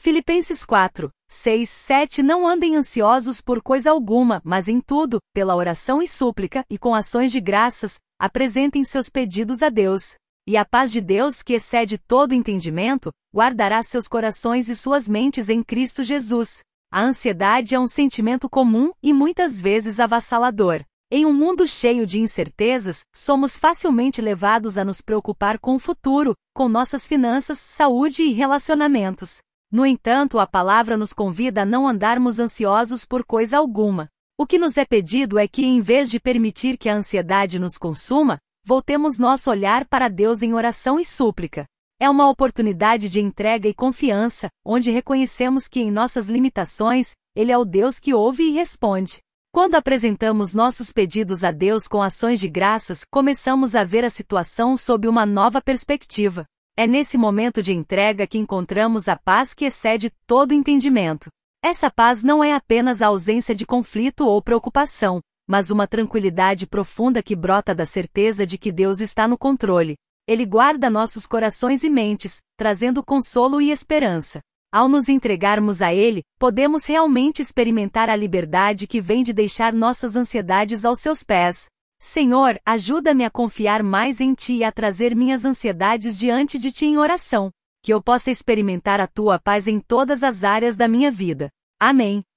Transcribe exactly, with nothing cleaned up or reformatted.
Filipenses quatro, seis, sete Não andem ansiosos por coisa alguma, mas em tudo, pela oração e súplica, e com ações de graças, apresentem seus pedidos a Deus. E a paz de Deus, que excede todo entendimento, guardará seus corações e suas mentes em Cristo Jesus. A ansiedade é um sentimento comum e muitas vezes avassalador. Em um mundo cheio de incertezas, somos facilmente levados a nos preocupar com o futuro, com nossas finanças, saúde e relacionamentos. No entanto, a palavra nos convida a não andarmos ansiosos por coisa alguma. O que nos é pedido é que, em vez de permitir que a ansiedade nos consuma, voltemos nosso olhar para Deus em oração e súplica. É uma oportunidade de entrega e confiança, onde reconhecemos que em nossas limitações, Ele é o Deus que ouve e responde. Quando apresentamos nossos pedidos a Deus com ações de graças, começamos a ver a situação sob uma nova perspectiva. É nesse momento de entrega que encontramos a paz que excede todo entendimento. Essa paz não é apenas a ausência de conflito ou preocupação, mas uma tranquilidade profunda que brota da certeza de que Deus está no controle. Ele guarda nossos corações e mentes, trazendo consolo e esperança. Ao nos entregarmos a Ele, podemos realmente experimentar a liberdade que vem de deixar nossas ansiedades aos seus pés. Senhor, ajuda-me a confiar mais em Ti e a trazer minhas ansiedades diante de Ti em oração, que eu possa experimentar a Tua paz em todas as áreas da minha vida. Amém.